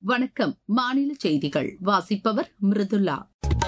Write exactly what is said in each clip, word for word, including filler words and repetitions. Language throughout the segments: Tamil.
வணக்கம். மாநில செய்திகள் வாசிப்பவர் மிருதுளா.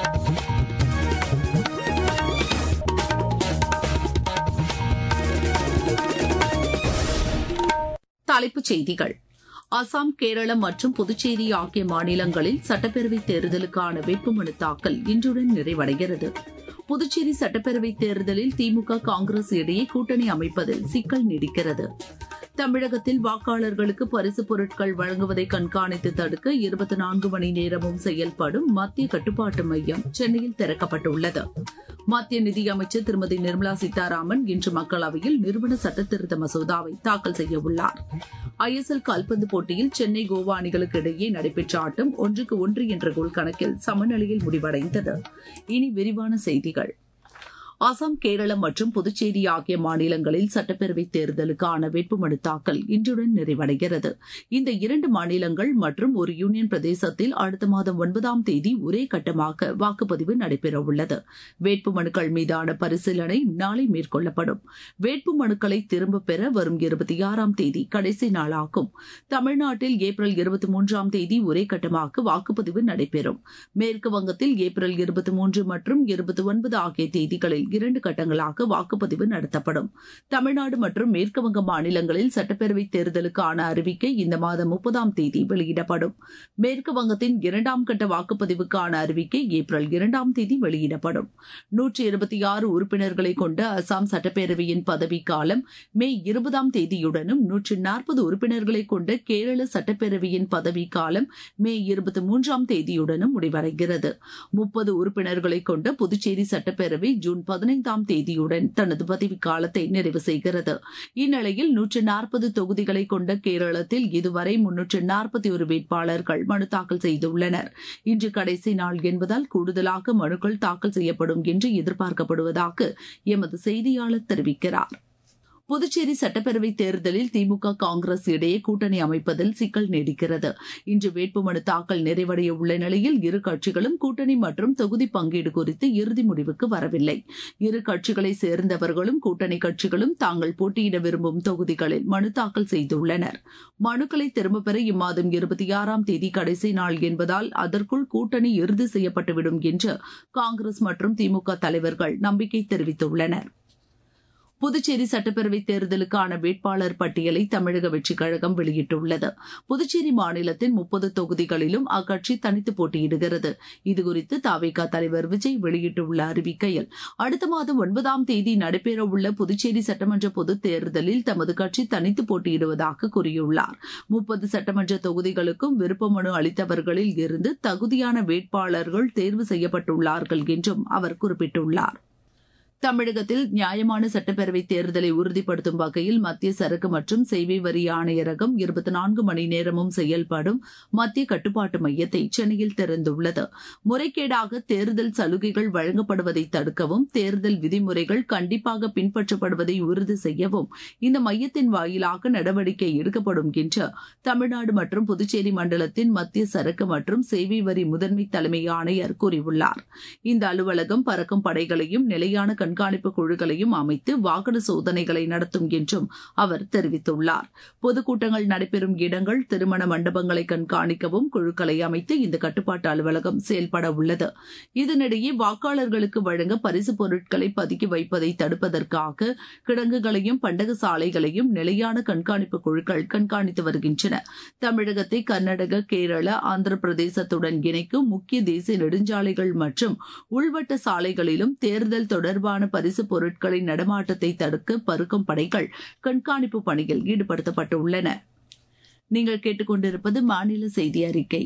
தலைப்புச் செய்திகள். அசாம், கேரளம் மற்றும் புதுச்சேரி ஆகிய மாநிலங்களில் சட்டப்பேரவைத் தேர்தலுக்கான வேட்புமனு தாக்கல் இன்றுடன் நிறைவடைகிறது. புதுச்சேரி சட்டப்பேரவைத் தேர்தலில் திமுக, காங்கிரஸ் இடையே கூட்டணி அமைப்பதில் சிக்கல் நீடிக்கிறது. தமிழகத்தில் வாக்காளர்களுக்கு பரிசுப் பொருட்கள் வழங்குவதை கண்காணித்து தடுக்க இருபத்தி நான்கு மணி நேரமும் செயல்படும் மத்திய கட்டுப்பாட்டு மையம் சென்னையில் திறக்கப்பட்டுள்ளது. மத்திய நிதியமைச்சர் திருமதி நிர்மலா சீதாராமன் இன்று மக்களவையில் நிறுவன சட்டத்திருத்த மசோதாவை தாக்கல் செய்ய உள்ளார். ஐ எஸ் எல் கால்பந்து போட்டியில் சென்னை, கோவா அணிகளுக்கு இடையே நடைபெற்ற ஆட்டம் ஒன்றுக்கு ஒன்று என்ற கோல் கணக்கில் சமநிலையில் முடிவடைந்தது. இனி விரிவான செய்திகள். அசாம், கேரளம் மற்றும் புதுச்சேரி ஆகிய மாநிலங்களில் சட்டப்பேரவைத் தேர்தலுக்கான வேட்புமனு தாக்கல் இன்றுடன் நிறைவடைகிறது. இந்த இரண்டு மாநிலங்கள் மற்றும் ஒரு யூனியன் பிரதேசத்தில் அடுத்த மாதம் ஒன்பதாம் தேதி ஒரே கட்டமாக வாக்குப்பதிவு நடைபெறவுள்ளது. வேட்புமனுக்கள் மீதான பரிசீலனை நாளை மேற்கொள்ளப்படும். வேட்புமனுக்களை திரும்பப் பெற வரும் இருபத்தி ஆறாம் தேதி கடைசி நாளாகும். தமிழ்நாட்டில் ஏப்ரல் இருபத்தி மூன்றாம் தேதி ஒரே கட்டமாக வாக்குப்பதிவு நடைபெறும். மேற்கு வங்கத்தில் ஏப்ரல் இருபத்தி மூன்று மற்றும் இருபத்தி ஒன்பது ஆகிய தேதிகளில் இரண்டு கட்டங்களாக வாக்குப்பதிவு நடத்தப்படும். தமிழ்நாடு மற்றும் மேற்குவங்க மாநிலங்களில் சட்டப்பேரவைத் தேர்தலுக்கான அறிவிக்கை இந்த மாதம் முப்பதாம் தேதி வெளியிடப்படும். மேற்கு வங்கத்தின் இரண்டாம் கட்ட வாக்குப்பதிவுக்கான அறிவிக்கை ஏப்ரல் இரண்டாம் தேதி வெளியிடப்படும். நூற்றி இருபத்தி ஆறு உறுப்பினர்களை கொண்ட அசாம் சட்டப்பேரவையின் பதவிக்காலம் மே இருபதாம் தேதியுடனும் நூற்றி நாற்பது உறுப்பினர்களை கொண்ட கேரள சட்டப்பேரவையின் பதவிக்காலம் மே இருபத்தி மூன்றாம் தேதியுடனும் முடிவடைகிறது. முப்பது உறுப்பினர்களை கொண்ட புதுச்சேரி சட்டப்பேரவை ஜூன் பதினைந்தாம் தேதியுடன் தனது பதவிக்காலத்தை நிறைவு செய்கிறது. இந்நிலையில் நூற்று நாற்பது தொகுதிகளை கொண்ட கேரளத்தில் இதுவரை முன்னூற்று நாற்பத்தி ஒரு வேட்பாளர்கள் மனு தாக்கல் செய்துள்ளனர். இன்று கடைசி நாள் என்பதால் கூடுதலாக மனுக்கள் தாக்கல் செய்யப்படும் என்று எதிர்பார்க்கப்படுவதாக எமது செய்தியாளர் தெரிவிக்கிறார். புதுச்சேரி சட்டப்பேரவைத் தேர்தலில் திமுக, காங்கிரஸ் இடையே கூட்டணி அமைப்பதில் சிக்கல் நீடிக்கிறது. இன்று வேட்புமனு தாக்கல் நிறைவடைய உள்ள நிலையில் இரு கட்சிகளும் கூட்டணி மற்றும் தொகுதி பங்கீடு குறித்து இறுதி முடிவுக்கு வரவில்லை. இரு கட்சிகளை சேர்ந்தவர்களும் கூட்டணி கட்சிகளும் தாங்கள் போட்டியிட விரும்பும் தொகுதிகளில் மனு தாக்கல் செய்துள்ளனர். மனுக்களை திரும்பப் பெற இம்மாதம் இருபத்தி ஆறாம் தேதி கடைசி நாள் என்பதால் அதற்குள் கூட்டணி இறுதி செய்யப்பட்டுவிடும் என்று காங்கிரஸ் மற்றும் திமுக தலைவர்கள் நம்பிக்கை தெரிவித்துள்ளனர். புதுச்சேரி சட்டப்பேரவைத் தேர்தலுக்கான வேட்பாளர் பட்டியலை தமிழக வெற்றிக் கழகம் வெளியிட்டுள்ளது. புதுச்சேரி மாநிலத்தின் முப்பது தொகுதிகளிலும் அக்கட்சி தனித்து போட்டியிடுகிறது. இதுகுறித்து தவிக தலைவர் விஜய் வெளியிட்டுள்ள அறிவிக்கையில், அடுத்த மாதம் ஒன்பதாம் தேதி நடைபெறவுள்ள புதுச்சேரி சட்டமன்ற பொதுத் தேர்தலில் தமது கட்சி தனித்து போட்டியிடுவதாக கூறியுள்ளார். முப்பது சட்டமன்ற தொகுதிகளுக்கும் விருப்ப மனு அளித்தவர்களில் இருந்து தகுதியான வேட்பாளர்கள் தேர்வு செய்யப்பட்டுள்ளார்கள் என்றும் அவர் குறிப்பிட்டுள்ளார். தமிழகத்தில் நியாயமான சட்டப்பேரவைத் தேர்தலை உறுதிப்படுத்தும் வகையில் மத்திய சரக்கு மற்றும் சேவை வரி ஆணையரகம் இருபத்தி நான்கு மணி நேரமும் செயல்படும் மத்திய கட்டுப்பாட்டு மையத்தை சென்னையில் திறந்துள்ளது. முறைகேடாக தேர்தல் சலுகைகள் வழங்கப்படுவதை தடுக்கவும், தேர்தல் விதிமுறைகள் கண்டிப்பாக பின்பற்றப்படுவதை உறுதி செய்யவும் இந்த மையத்தின் வாயிலாக நடவடிக்கை எடுக்கப்படும் என்று தமிழ்நாடு மற்றும் புதுச்சேரி மண்டலத்தின் மத்திய சரக்கு மற்றும் சேவை வரி முதன்மை தலைமை ஆணையர் கூறியுள்ளார். இந்த அலுவலகம் பறக்கும் படைகளையும் நிலையான கண்காணிப்பு குழுக்களையும் அமைத்து வாகன சோதனைகளை நடத்தும் என்றும் அவர் தெரிவித்துள்ளார். பொதுக்கூட்டங்கள் நடைபெறும் இடங்கள், திருமண மண்டபங்களை கண்காணிக்கவும் குழுக்களை அமைத்து இந்த கட்டுப்பாட்டு அலுவலகம் செயல்பட உள்ளது. இதனிடையே வாக்காளர்களுக்கு வழங்க பரிசு பொருட்களை பதுக்கி வைப்பதை தடுப்பதற்காக கிடங்குகளையும் பண்டக சாலைகளையும் நிலையான கண்காணிப்பு குழுக்கள் கண்காணித்து வருகின்றன. தமிழகத்தை கர்நாடக, கேரள, ஆந்திர பிரதேசத்துடன் இணைக்கும் முக்கிய தேசிய நெடுஞ்சாலைகள் மற்றும் உள்வட்ட சாலைகளிலும் தேர்தல் தொடர்பான பரிசு பொருட்களின் நடமாட்டத்தை தடுக்க பறக்கும் படைகள் கண்காணிப்பு பணியில் ஈடுபடுத்தப்பட்டுள்ளன. நீங்கள் கேட்டுக்கொண்டிருப்பது மாநில செய்தி அறிக்கை.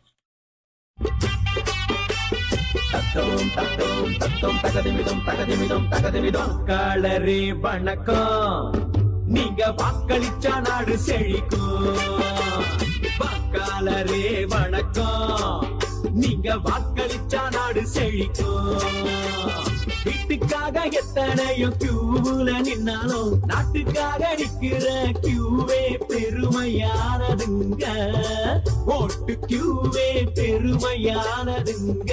வாக்காளரே வணக்கம், நீங்க வாக்களிச்சா நாடு செழிக்கும். வாக்காளரே வணக்கம், நீங்க வாக்களிச்சா நாடு செழிக்கும். வீட்டுக்காக எத்தனையோ கியூல நின்னாலும் நாட்டுக்காக நிக்கிற கியூவே பெருமையானதுங்க. ஓட்டு கியூவே பெருமையானதுங்க.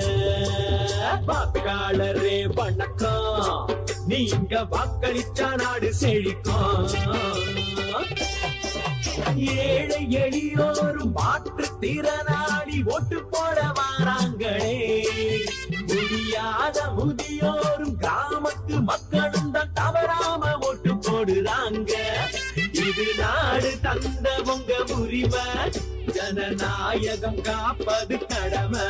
வாக்காளரே வணக்கம், நீங்க வாக்களிச்சா நாடு செழிக்கும். ஏழை எளியோரும் மாற்றுத் திறனாளி ஓட்டு போட வாராங்களே. முடியாத முதியோரும் கிராமத்து மக்களும் தான் தவறாம ஓட்டு போடுறாங்க. இது நாடு தந்த உங்க உரிமை, ஜனநாயகம் காப்பது கடமை.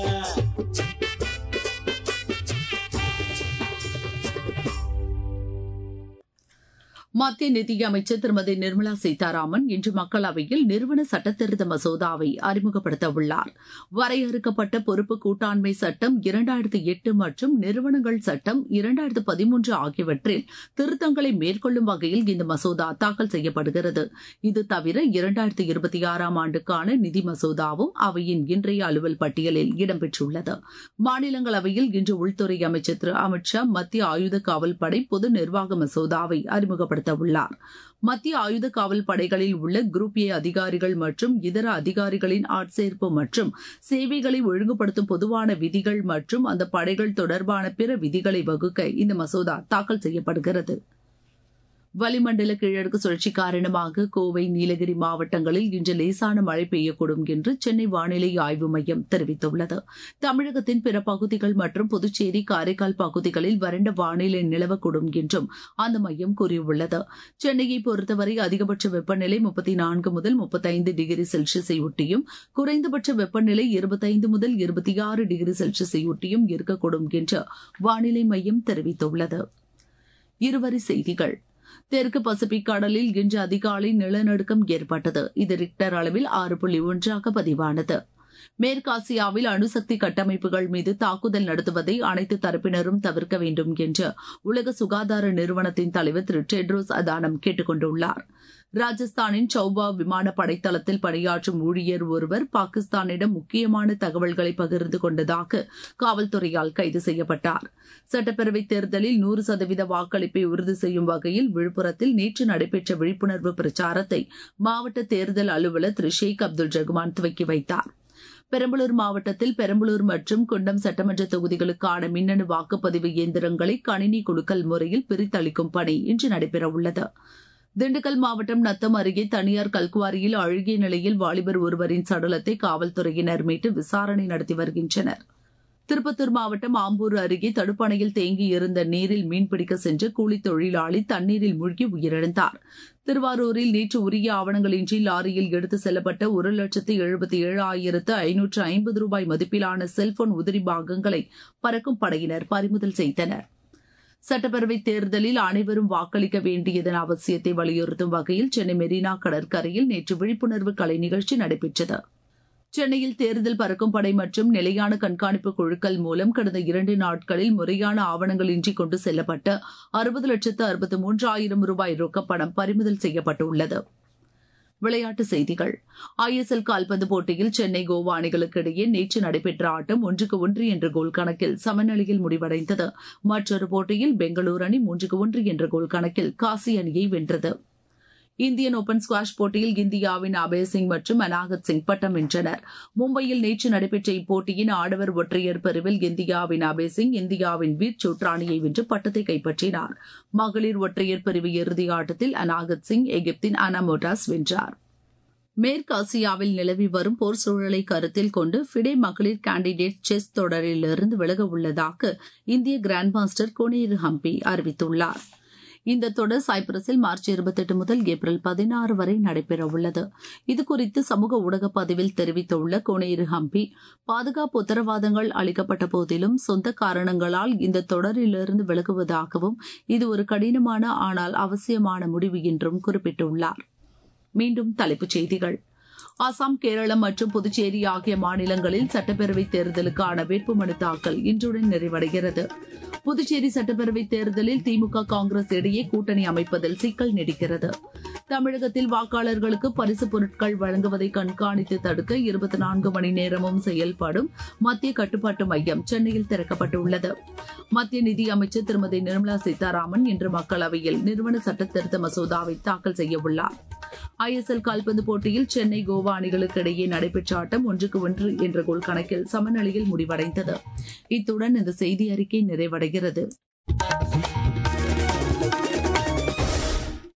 மத்திய நிதியமைச்சர் திருமதி நிர்மலா சீதாராமன் இன்று மக்களவையில் நிறுவன சட்டத்திருத்த மசோதாவை அறிமுகப்படுத்த உள்ளார். வரையறுக்கப்பட்ட பொறுப்பு கூட்டாண்மை சட்டம் இரண்டாயிரத்து எட்டு மற்றும் நிறுவனங்கள் சட்டம் இரண்டாயிரத்து பதிமூன்று ஆகியவற்றில் திருத்தங்களை மேற்கொள்ளும் வகையில் இந்த மசோதா தாக்கல் செய்யப்படுகிறது. இது தவிர இரண்டாயிரத்து இருபத்தி ஆறாம் ஆண்டுக்கான நிதி மசோதாவும் அவையின் இன்றைய அலுவல் பட்டியலில் இடம்பெற்றுள்ளது. மாநிலங்களவையில் இன்று உள்துறை அமைச்சர் திரு அமித் ஷா மத்திய ஆயுத காவல் படை பொது நிர்வாக மசோதாவை அறிமுகப்படுத்த உள்ளார். மத்திய ஆயுத காவல் படைகளில் உள்ள குரூப் ஏ அதிகாரிகள் மற்றும் இதர அதிகாரிகளின் ஆட்சேர்ப்பு மற்றும் சேவைகளை ஒழுங்குபடுத்தும் பொதுவான விதிகள் மற்றும் அந்த படைகள் தொடர்பான பிற விதிகளை வகுக்க இந்த மசோதா தாக்கல் செய்யப்படுகிறது. வளிமண்டல கிழக்கு சுழற்சி காரணமாக கோவை, நீலகிரி மாவட்டங்களில் இன்று லேசான மழை பெய்யக்கூடும் என்று சென்னை வானிலை ஆய்வு மையம் தெரிவித்துள்ளது. தமிழகத்தின் பிற பகுதிகள் மற்றும் புதுச்சேரி, காரைக்கால் பகுதிகளில் வறண்ட வானிலை நிலவக்கூடும் என்றும் அந்த மையம் கூறியுள்ளது. சென்னையை பொறுத்தவரை அதிகபட்ச வெப்பநிலை முப்பத்தி நான்கு முதல் முப்பத்தைந்து டிகிரி செல்சியஸை ஒட்டியும் குறைந்தபட்ச வெப்பநிலை இருபத்தைந்து முதல் இருபத்தி ஆறு டிகிரி செல்சியஸை ஒட்டியும் இருக்கக்கூடும் என்று வானிலை மையம் தெரிவித்துள்ளது. இருவரி செய்திகள். தெற்கு பசிபிக் கடலில் இன்று அதிகாலை நிலநடுக்கம் ஏற்பட்டது. இது ரிக்டர் அளவில் ஆறு புள்ளி ஒன்றாக பதிவானது. மேற்காசியாவில் அணுசக்தி கட்டமைப்புகள் மீது தாக்குதல் நடத்துவதை அனைத்து தரப்பினரும் தவிர்க்க வேண்டும் என்று உலக சுகாதார நிறுவனத்தின் தலைவர் திரு டெட்ரோஸ் அதானம் கேட்டுக் கொண்டுள்ளார். ராஜஸ்தானின் சௌபா விமான படைத்தளத்தில் பணியாற்றும் ஊழியர் ஒருவர் பாகிஸ்தானிடம் முக்கியமான தகவல்களை பகிர்ந்து கொண்டதாக காவல்துறையால் கைது செய்யப்பட்டார். சட்டப்பேரவைத் தேர்தலில் நூறு சதவீத வாக்களிப்பை உறுதி செய்யும் வகையில் விழுப்புரத்தில் நேற்று நடைபெற்ற விழிப்புணர்வு பிரச்சாரத்தை மாவட்ட தேர்தல் அலுவலர் திரு ஷேக் அப்துல் ரகுமான் துவக்கி வைத்தார். பெரம்பலூர் மாவட்டத்தில் பெரம்பலூர் மற்றும் குண்டம் சட்டமன்ற தொகுதிகளுக்கான மின்னணு வாக்குப்பதிவு இயந்திரங்களை கணினி குலுக்கல் முறையில் பிரித்தளிக்கும் பணி இன்று நடைபெறவுள்ளது. திண்டுக்கல் மாவட்டம் நத்தம் அருகே தனியார் கல்குவாரியில் அழுகிய நிலையில் வாலிபர் ஒருவரின் சடலத்தை காவல்துறையினர் மீட்டு விசாரணை நடத்தி வருகின்றனர். திருப்பத்தூர் மாவட்டம் ஆம்பூர் அருகே தடுப்பணையில் தேங்கியிருந்த நீரில் மீன்பிடிக்க சென்ற கூலித் தொழிலாளி தண்ணீரில் மூழ்கி உயிரிழந்தார். திருவாரூரில் நேற்று உரிய ஆவணங்களின்றி லாரியில் எடுத்து செல்லப்பட்ட ஒரு லட்சத்து எழுபத்தி ஏழு ஆயிரத்து ஐநூற்று ஐம்பது ரூபாய் மதிப்பிலான செல்போன் உதிரி பாகங்களை பறக்கும் படையினர் பறிமுதல் செய்தனர். சட்டப்பேரவைத் தேர்தலில் அனைவரும் வாக்களிக்க வேண்டியதன் அவசியத்தை வலியுறுத்தும் வகையில் சென்னை மெரினா கடற்கரையில் நேற்று விழிப்புணர்வு கலை நிகழ்ச்சி நடைபெற்றது. சென்னையில் தேர்தல் பறக்கும் படை மற்றும் நிலையான கண்காணிப்பு குழுக்கள் மூலம் கடந்த இரண்டு நாட்களில் முறையான ஆவணங்களின்றி கொண்டு செல்லப்பட்ட அறுபது லட்சத்து அறுபத்து மூன்றாயிரம் ரூபாய் ரொக்கப்பணம் பறிமுதல் செய்யப்பட்டுள்ளது. விளையாட்டுச் செய்திகள். ஐ எஸ் எல் கால்பந்து போட்டியில் சென்னை, கோவா அணிகளுக்கு இடையே நேற்று நடைபெற்ற ஆட்டம் ஒன்றுக்கு ஒன்று என்ற கோல் கணக்கில் சமநிலையில் முடிவடைந்தது. மற்றொரு போட்டியில் பெங்களூரு அணி மூன்றுக்கு ஒன்று என்ற கோல் கணக்கில் காசி அணியை வென்றது. இந்தியன் ஓபன் ஸ்குவாஷ் போட்டியில் இந்தியாவின் அபய் சிங் மற்றும் அனாகத் சிங் பட்டம் வென்றனர். மும்பையில் நேற்று நடைபெற்ற இப்போட்டியின் ஆடவர் ஒற்றையர் பிரிவில் இந்தியாவின் அபய் சிங் இந்தியாவின் வீர் சோட்ரானியை வென்று பட்டத்தை கைப்பற்றினார். மகளிர் ஒற்றையர் பிரிவு இறுதி ஆட்டத்தில் அனாகத் சிங் எகிப்தின் அனா மோட்டாஸ் வென்றார். மேற்காசியாவில் நிலவி வரும் போர் சூழலை கருத்தில் கொண்டு ஃபிடே மகளிர் கேண்டிடேட் செஸ் தொடரிலிருந்து விலக உள்ளதாக இந்திய கிராண்ட் மாஸ்டர் கோனேரு ஹம்பி அறிவித்துள்ளார். இந்த தொடர் சைப்ரஸில் மார்ச் இருபத்தெட்டு முதல் ஏப்ரல் பதினாறு வரை நடைபெறவுள்ளது. இதுகுறித்து சமூக ஊடக பதிவில் தெரிவித்துள்ள கோனேரு ஹம்பி, பாதுகாப்பு உத்தரவாதங்கள் அளிக்கப்பட்ட போதிலும் சொந்த காரணங்களால் இந்த தொடரிலிருந்து விலகுவதாகவும் இது ஒரு கடினமான ஆனால் அவசியமான முடிவு என்றும் குறிப்பிட்டுள்ளார். மீண்டும் தலைப்புச் செய்திகள். அசாம், கேரளம் மற்றும் புதுச்சேரி ஆகிய மாநிலங்களில் சட்டப்பேரவைத் தேர்தலுக்கான வேட்புமனு தாக்கல் இன்றுடன் நிறைவடைகிறது. புதுச்சேரி சட்டப்பேரவைத் தேர்தலில் திமுக, காங்கிரஸ் இடையே கூட்டணி அமைப்பதில் சிக்கல் நீடிக்கிறது. தமிழகத்தில் வாக்காளர்களுக்கு பரிசுப் பொருட்கள் வழங்குவதை கண்காணித்து தடுக்க இருபத்தி நான்கு மணி நேரமும் செயல்படும் மத்திய கட்டுப்பாட்டு மையம் சென்னையில் திறக்கப்பட்டுள்ளது. மத்திய நிதி அமைச்சர் திருமதி நிர்மலா சீதாராமன் இன்று மக்களவையில் நிறுவன சட்டத்திருத்த மசோதாவை தாக்கல் செய்யவுள்ளார். ஐ எஸ் எல் கால்பந்து போட்டியில் சென்னை, கோவா அணிகளுக்கு இடையே நடைபெற்ற ஆட்டம் ஒன்றுக்கு ஒன்று என்ற கோல் கணக்கில் சமநிலையில் முடிவடைந்தது. இத்துடன் இந்த செய்தி அறிக்கை நிறைவடைகிறது.